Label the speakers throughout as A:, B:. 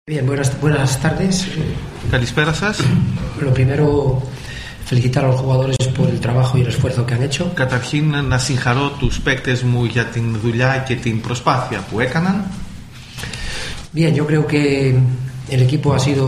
A: Bien, buenas tardes.
B: Καλησπέρα σας.
A: Lo primero, felicitar a los jugadores por el trabajo y el esfuerzo que han hecho.
B: Καταρχήν να συγχαρώ τους παίκτες μου για την δουλειά και την προσπάθεια που έκαναν.
A: Bien, yo creo que el equipo ha sido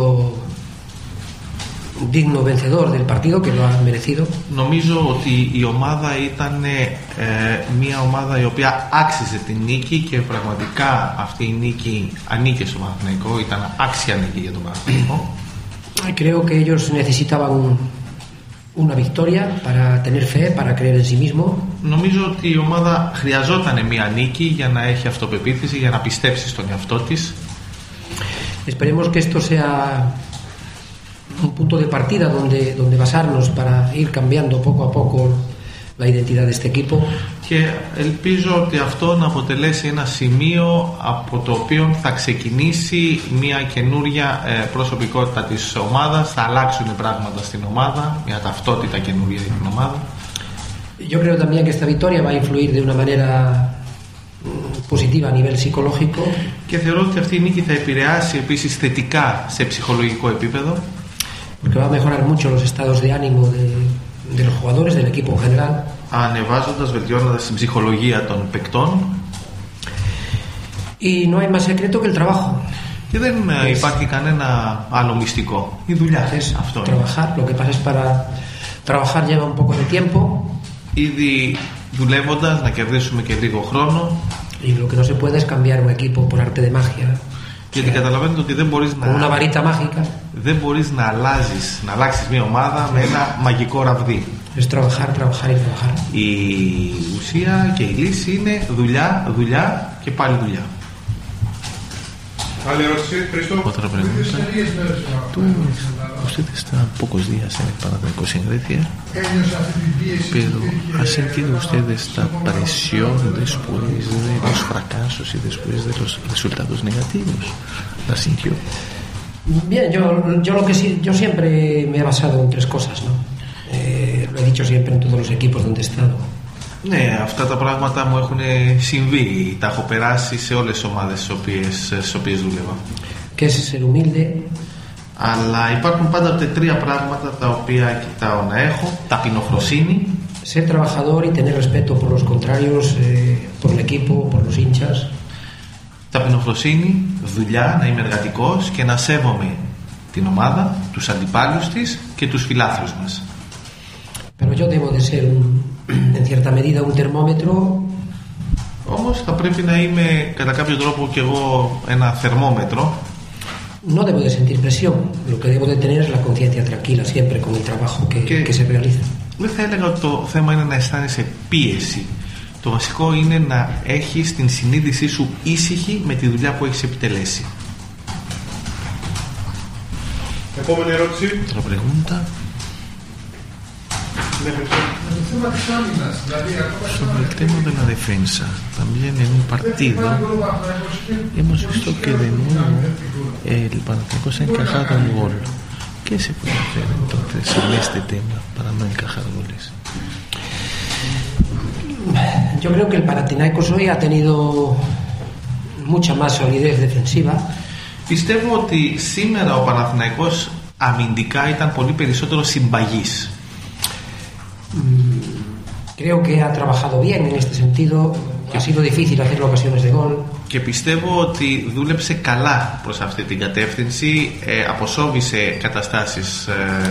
A: digno vencedor del partido, que lo ha merecido.
B: Νομίζω ότι η ομάδα ήταν μια ομάδα η οποία άξιζε την νίκη και πραγματικά αυτή η νίκη ανήκε στο Παναθηναϊκό, ήταν άξια νίκη για τον Παναθηναϊκό.
A: Creo que ellos necesitaban una victoria para tener fe, para creer en sí mismo.
B: Νομίζω ότι η ομάδα χρειαζόταν μια νίκη για να έχει αυτοπεποίθηση, για να πιστέψει στον εαυτό της.
A: Esperemos que esto sea un punto de partida donde basarnos para ir cambiando poco a poco la identidad de este equipo.
B: Και ελπίζω ότι αυτό να αποτελέσει ένα σημείο από το οποίο θα ξεκινήσει μια καινούρια προσωπικότητα της ομάδας, θα αλλάξουν πράγματα στην ομάδα, μια ταυτότητα καινούρια για την ομάδα.
A: Yo creo también que esta victoria va a influir de una manera positiva a nivel psicológico.
B: Και θεωρώ ότι αυτή η νίκη θα επηρεάσει επίσης θετικά σε ψυχολογικό επίπεδο.
A: Porque va a mejorar mucho los estados de ánimo de los jugadores, del equipo en general.
B: Ανεβάζοντας, βελτιώνοντας την ψυχολογία των παικτών.
A: Y no hay más secreto que el trabajo.
B: Και δεν υπάρχει κανένα άλλο μυστικό. Η δουλειά. Αυτό είναι.
A: Trabajar, lo que pasa es para trabajar lleva un poco de tiempo.
B: Ήδη δουλεύοντας να κερδίσουμε και λίγο χρόνο.
A: Y lo que no se puede es cambiar un equipo por arte de magia.
B: Γιατί καταλαβαίνετε ότι δεν μπορείς να αλλάξεις μια ομάδα με ένα μαγικό ραβδί. Η ουσία και η λύση είναι δουλειά και πάλι δουλειά.
C: Otra pregunta. Usted está pocos días en el Panathinaikos en Grecia, pero ¿ha sentido usted esta presión después de los fracasos y después de los resultados negativos? ¿La sintió?
A: Bien, yo siempre me he basado en tres cosas, ¿no? Lo he dicho siempre en todos los equipos donde he estado.
B: Ναι, αυτά τα πράγματα μου έχουν συμβεί. Τα έχω περάσει σε όλες τις ομάδες στις οποίες δούλευα.
A: Και ser humilde.
B: Αλλά υπάρχουν πάντα τρία πράγματα τα οποία κοιτάω να έχω. Ταπεινοφροσύνη.
A: Ser trabajador y tener respeto por los contrarios, por el equipo, por los hinchas.
B: Ταπεινοφροσύνη, δουλειά, να είμαι εργατικός και να σέβομαι την ομάδα, τους αντιπάλους της και τους φιλάθλους μας.
A: Pero yo debo de ser en cierta medida un termómetro.
B: Όμως θα πρέπει να είμαι κατά κάποιο τρόπο και εγώ ένα θερμόμετρο.
A: No debo de sentir presión. Lo que debo de tener es la conciencia tranquila siempre con el trabajo que se realiza.
B: Δεν θα έλεγα ότι το θέμα είναι να αισθάνεσαι πίεση. Το βασικό είναι να έχεις την συνείδησή σου ήσυχη με τη δουλειά που έχεις επιτελέσει.
D: Επόμενη ερώτηση.
C: Otra pregunta. Sobre el tema de la defensa, también en un partido hemos visto que de nuevo el Panathinaikos ha encajado un gol. ¿Qué se puede hacer entonces en este tema para no encajar goles?
A: Yo creo que el Panathinaikos hoy ha tenido mucha más solidez defensiva.
B: Πιστεύω ότι σήμερα ο Παναθηναϊκός αμυντικά ήταν πολύ περισσότερο συμπαγής.
A: Creo que ha trabajado bien en este sentido. Ha sido difícil hacer ocasiones de gol.
B: Και πιστεύω ότι δούλεψε καλά προς αυτή την κατεύθυνση, αποσόβησε καταστάσεις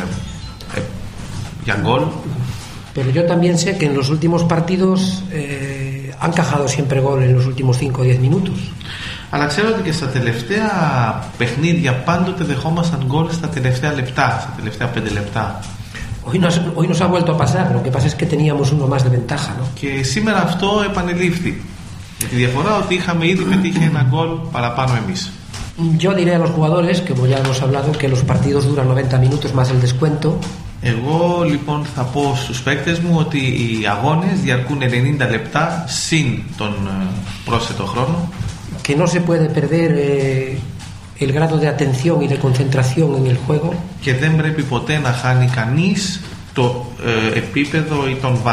B: για γκολ.
A: Pero yo también sé que en los últimos partidos han encajado siempre gol en los últimos 5 o 10 minutos.
B: Αλλά ξέρω ότι και στα τελευταία παιχνίδια πάντοτε δεχόμασταν γκολ στα τελευταία λεπτά, στα τελευταία 5 λεπτά.
A: Hoy nos ha vuelto a pasar. Lo que pasa es que teníamos uno más de ventaja, ¿no?
B: Και σήμερα αυτό επανελήφθη. Με τη διαφορά ότι είχαμε ήδη πετύχει ένα γκολ παραπάνω εμείς.
A: Yo diré a los jugadores, como ya hemos hablado, que los partidos duran 90 minutos más el descuento.
B: Εγώ λοιπόν θα πω στους παίκτες μου ότι οι αγώνες διαρκούν 90 λεπτά συν τον πρόσθετο χρόνο.
A: Que no se puede perder el grado de atención y de concentración en el juego.
B: Και δεν πρέπει ποτέ να χάνει κανείς το επίπεδο ή τον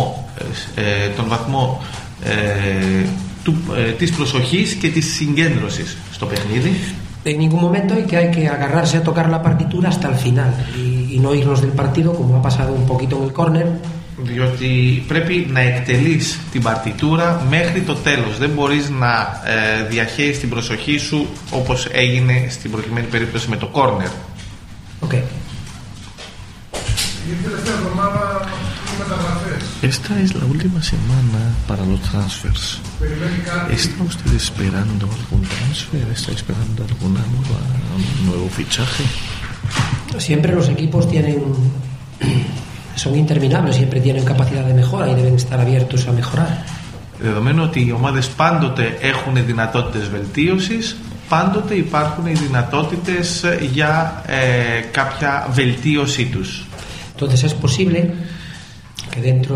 B: βαθμό της προσοχής και της συγκέντρωσης στο παιχνίδι.
A: en ningún momento y que hay que agarrarse a tocar la partitura hasta el final y no irnos del partido como ha pasado un poquito en el córner.
B: Διότι πρέπει να εκτελείς την παρτιτούρα μέχρι το τέλος. Δεν μπορείς να διαχέεις την προσοχή σου όπως έγινε στην προκειμένη περίπτωση με το κόρνερ.
A: Okay.
C: Esta es la última semana para los transfers. ¿Está usted esperando algún transfer? ¿Está esperando un nuevo fichaje?
A: Siempre los equipos son interminables, siempre tienen capacidad de mejora y deben estar abiertos a mejorar.
B: Δεδομένου ότι οι ομάδες πάντοτε έχουν δυνατότητες βελτίωσης, πάντοτε υπάρχουν οι δυνατότητες για κάποια βελτίωσή τους.
A: Entonces es posible que dentro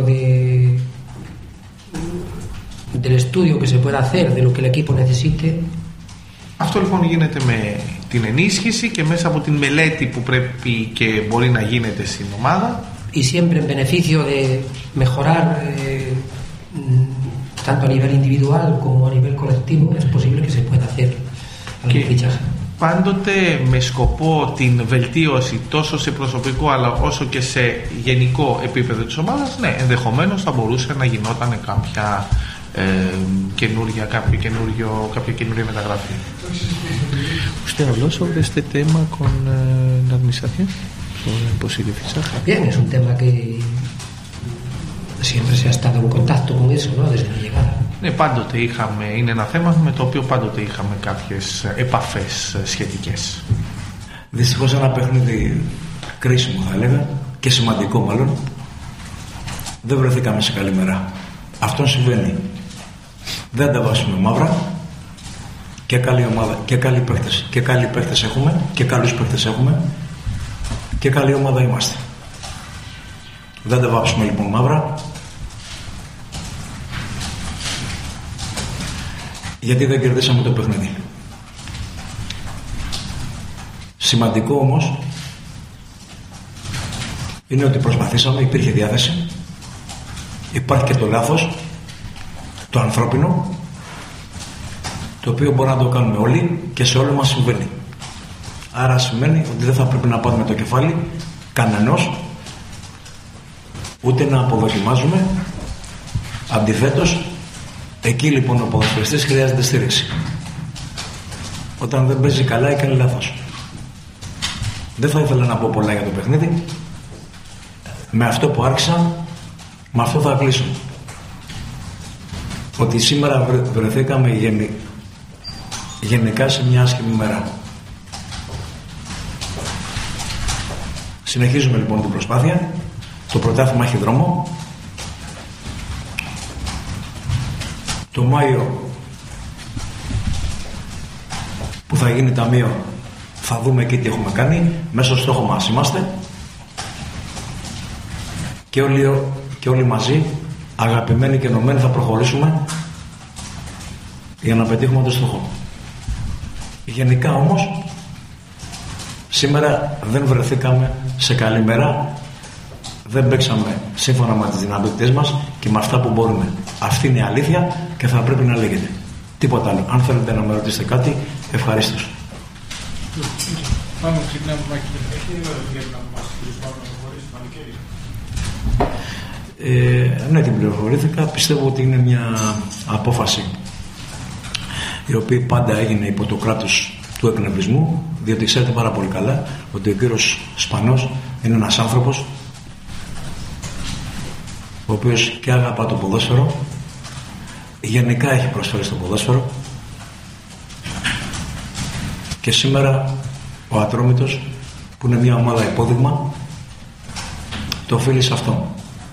A: del estudio que se pueda hacer de lo que el equipo necesite.
B: Αυτό λοιπόν γίνεται με την ενίσχυση και μέσα από την μελέτη που πρέπει και μπορεί να γίνεται στην ομάδα.
A: Y siempre en beneficio de mejorar tanto a nivel individual como a nivel colectivo es posible que se pueda hacer algún fichaje.
B: Πάντοτε με σκοπό την βελτίωση τόσο σε προσωπικό αλλά όσο και σε γενικό επίπεδο της ομάδας, ναι, ενδεχομένως θα μπορούσε να γινόταν κάποια καινούρια μεταγραφή.
C: ¿Usted habló sobre este tema con la administración? ¿Sobre el posible fichaje?
A: Bien, es un tema que siempre se ha estado en contacto con eso, ¿no? Desde la llegada.
B: Ναι, πάντοτε είναι ένα θέμα με το οποίο πάντοτε είχαμε κάποιες επαφές σχετικές.
E: Δυστυχώς ένα παιχνίδι κρίσιμο θα έλεγα και σημαντικό μάλλον, δεν βρεθήκαμε σε καλή μέρα. Αυτό συμβαίνει. Δεν τα βάσουμε μαύρα, και καλή ομάδα και καλοί παίχτες έχουμε και καλούς παίχτες έχουμε και καλή ομάδα είμαστε. Δεν τα βάψουμε λοιπόν μαύρα, γιατί δεν κερδίσαμε το παιχνίδι. Σημαντικό όμως είναι ότι προσπαθήσαμε, υπήρχε διάθεση, υπάρχει και το λάθος, το ανθρώπινο, το οποίο μπορεί να το κάνουμε όλοι και σε όλοι μας συμβαίνει. Άρα σημαίνει ότι δεν θα πρέπει να πάρουμε το κεφάλι κανενός, ούτε να αποδοκιμάζουμε. Αντιθέτως, εκεί λοιπόν ο ποδοσφαιριστής χρειάζεται στήριξη. Όταν δεν παίζει καλά ή κάνει λάθος. Δεν θα ήθελα να πω πολλά για το παιχνίδι. Με αυτό που άρχισα, με αυτό θα κλείσω. Ότι σήμερα βρεθήκαμε γενικά σε μια άσχημη μέρα. Συνεχίζουμε λοιπόν την προσπάθεια. Το πρωτάθλημα έχει δρόμο. Το Μάιο που θα γίνει ταμείο θα δούμε εκεί τι έχουμε κάνει. Μέσα στο στόχο μας είμαστε. Και όλοι μαζί, αγαπημένοι και ενωμένοι, θα προχωρήσουμε για να πετύχουμε το στόχο. Γενικά όμως σήμερα δεν βρεθήκαμε σε καλή μέρα, δεν παίξαμε σύμφωνα με τις δυνατότητες μας και με αυτά που μπορούμε. Αυτή είναι η αλήθεια και θα πρέπει να λέγεται. Τίποτα άλλο. Αν θέλετε να με ρωτήσετε κάτι, ευχαρίστως.
D: Πάμε, ξεκινάμε
E: ναι, την πληροφορήθηκα. Πιστεύω ότι είναι μια απόφαση η οποία πάντα έγινε υπό το κράτος του εκνευρισμού, διότι ξέρετε πάρα πολύ καλά ότι ο κύριος Σπανός είναι ένας άνθρωπος ο οποίος και αγαπά το ποδόσφαιρο, γενικά έχει προσφέρει στο ποδόσφαιρο, και σήμερα ο Ατρόμητος, που είναι μια ομάδα υπόδειγμα, το οφείλει σε αυτό.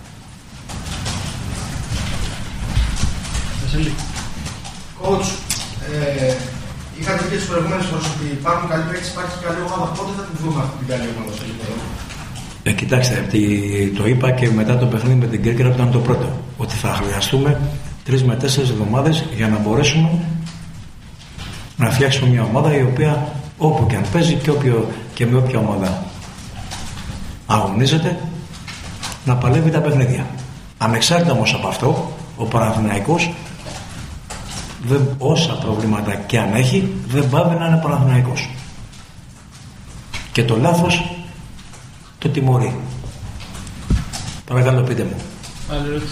F: Coach, είχατε πει τις προηγούμενες φορές ότι υπάρχουν καλοί παίκτες, υπάρχει καλή ομάδα. Πότε θα την δούμε αυτή την καλή ομάδα στο γήπεδο?
E: Κοιτάξτε, το είπα και μετά το παιχνίδι με την Κέρκυρα που ήταν το πρώτο, ότι θα χρειαστούμε 3 με 4 εβδομάδες για να μπορέσουμε να φτιάξουμε μια ομάδα η οποία όπου και αν παίζει και με όποια ομάδα αγωνίζεται να παλεύει τα παιχνίδια. Ανεξάρτητα όμως από αυτό, ο Παναθηναϊκός όσα προβλήματα και αν έχει, δεν πάβει να είναι Παναθηναϊκός. Και το λάθος το τιμωρεί. Παρακαλώ, πείτε μου.
G: Άλλη ερώτηση.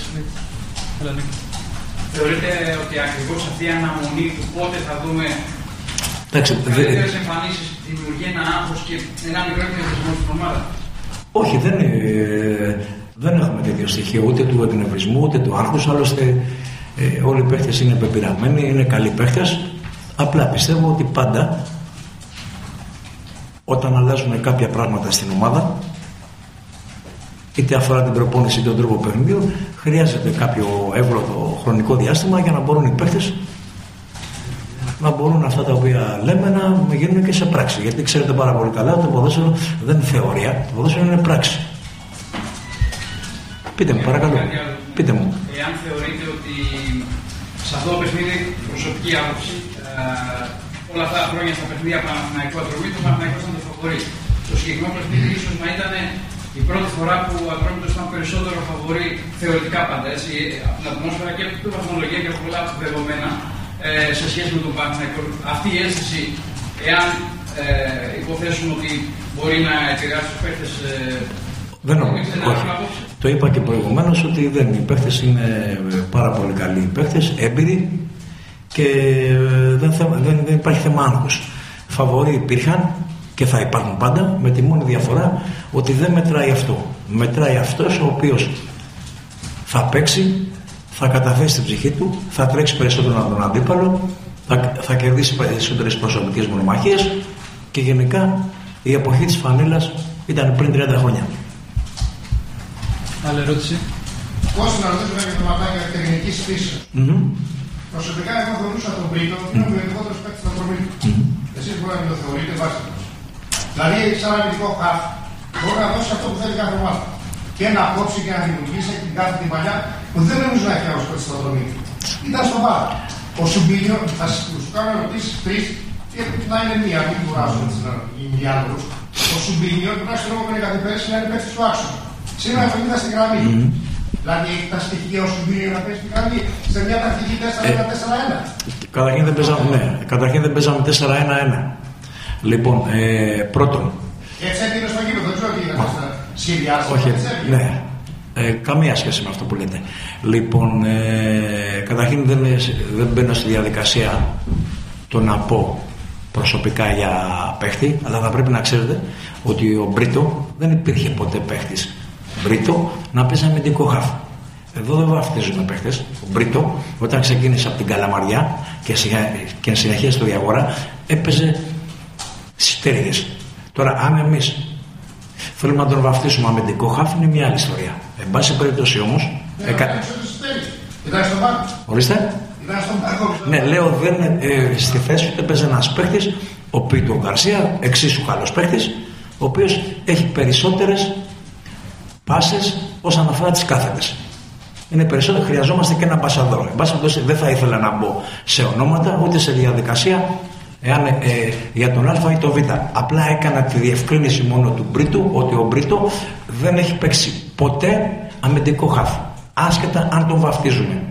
G: Θεωρείτε ότι ακριβώς αυτή η αναμονή του πότε θα δούμε καλύτερες εμφανίσεις δημιουργεί ένα άγχος και ένα μικρό εκνευρισμό στην ομάδα?
E: Όχι, δεν έχουμε τέτοιο στοιχείο ούτε του εκνευρισμού ούτε του άγχους. Άλλωστε όλοι οι παίχτες είναι πεπειραμένοι, είναι καλοί παίχτες. Απλά πιστεύω ότι πάντα όταν αλλάζουν κάποια πράγματα στην ομάδα, είτε αφορά την προπόνηση είτε τον τρόπο παιχνιδιού, χρειάζεται κάποιο εύλογο χρονικό διάστημα για να μπορούν οι παίχτες να μπορούν αυτά τα οποία λέμε να γίνουν και σε πράξη. Γιατί ξέρετε πάρα πολύ καλά ότι το ποδόσφαιρο δεν είναι θεωρία, το ποδόσφαιρο είναι πράξη. Πείτε μου, παρακαλώ. Πείτε μου.
G: Εάν θεωρείτε ότι σε αυτό το παιχνίδι, προσωπική άποψη, όλα αυτά τα χρόνια στα παιχνίδια Παναθηναϊκού Ατρόμητος, το Παναθηναϊκός ήταν το φαβορί. Στο συγκεκριμένο παιχνίδι ίσως να ήταν η πρώτη φορά που ο Ατρόμητος ήταν περισσότερο φαβορί θεωρητικά πάντα, έτσι, από την ατμόσφαιρα και από την βαθμολογία και από πολλά δεδομένα σε σχέση με τον Παναθηναϊκό. Αυτή η αίσθηση, εάν υποθέσουμε ότι μπορεί να επηρεάσει τους παίκτες.
E: Δεν νομίζω. Το είπα και προηγουμένως ότι οι παίκτες είναι πάρα πολύ καλοί παίκτες, έμπειροι και δεν υπάρχει θέμα άγχους. Φαβορί υπήρχαν και θα υπάρχουν πάντα, με τη μόνη διαφορά ότι δεν μετράει αυτό. Μετράει αυτός ο οποίος θα παίξει, θα καταθέσει την ψυχή του, θα τρέξει περισσότερο από τον αντίπαλο, θα κερδίσει περισσότερες προσωπικές μονομαχίες και γενικά η εποχή της φανέλας ήταν πριν 30 χρόνια.
G: Άλλη ερώτηση.
F: Πώς να ρωτήσουμε για το ματάκι τεχνικής φύσης. Προσωπικά εγώ θεωρούσα τον Μπρίτο είναι ο βιωτικότερος παίκτης του Ατρομήτου. Εσείς μπορεί να μην το θεωρείτε βάσιμο. Δηλαδή, σαν αμυντικό χαφ, μπορεί να δώσει αυτό που θέλει κάθε ομάδα. Και να κόψει και να δημιουργήσει την κάθε την παλιά που δεν νομίζω να έχει άλλος παίκτης του Ατρομήτου. Ήταν στο βάρο. Ο Σουμπίνιο, θα σου κάνω ερωτήσεις τρεις και να είναι μία, μην κουράζω οι διάλογους. Ο Σουμπίνιο, τουλάχιστον εγώ πριν κάτι πέρυσι, να είναι παίκτης του άξονα. Σήμερα θα γίνει στην γραμμή. Δηλαδή έχει τα στοιχεία ο Σουμπίνιο να παίζει στην γραμμή σε μια τακτική 4-1-4-1.
E: Καταρχήν δεν παίζαμε 4-1-1. Λοιπόν, πρώτον.
F: Έτσι έγινε στο γήπεδο, δεν ξέρω τι είναι σχεδιάσει.
E: Όχι, ναι. Καμία σχέση με αυτό που λέτε. Λοιπόν, καταρχήν δεν μπαίνω στη διαδικασία το να πω προσωπικά για παίχτη, αλλά θα πρέπει να ξέρετε ότι ο Μπρίτο δεν υπήρχε ποτέ παίχτης Μπρίτο να παίζει αμυντικό χαφ. Εδώ δεν βαφτίζουμε παίχτες. Ο Μπρίτο όταν ξεκίνησε από την Καλαμαριά και συνεχεία στο Διαγορά έπαιζε στις τέργες. Τώρα αν εμείς θέλουμε να τον βαφτίσουμε αμυντικό χαφ είναι μια άλλη ιστορία. Εν πάση περιπτώσει όμως
F: ήταν στον πάγκο.
E: Ορίστε. Ναι, λέω στη θέση του έπαιζε ένας παίχτης, ο Πίτο Γκαρσία, εξίσου καλός παίχτης, ο οποίος έχει περισσότερες πάσες όσον αφορά τις κάθετες. Είναι περισσότερο, χρειαζόμαστε και ένα πασαδόρο. Εν πάση περιπτώσει δεν θα ήθελα να μπω σε ονόματα ούτε σε διαδικασία για τον Α ή τον Β. Απλά έκανα τη διευκρίνηση μόνο του Μπρίτου ότι ο Μπρίτο δεν έχει παίξει ποτέ αμυντικό χαφ. Άσχετα αν τον βαφτίζουμε.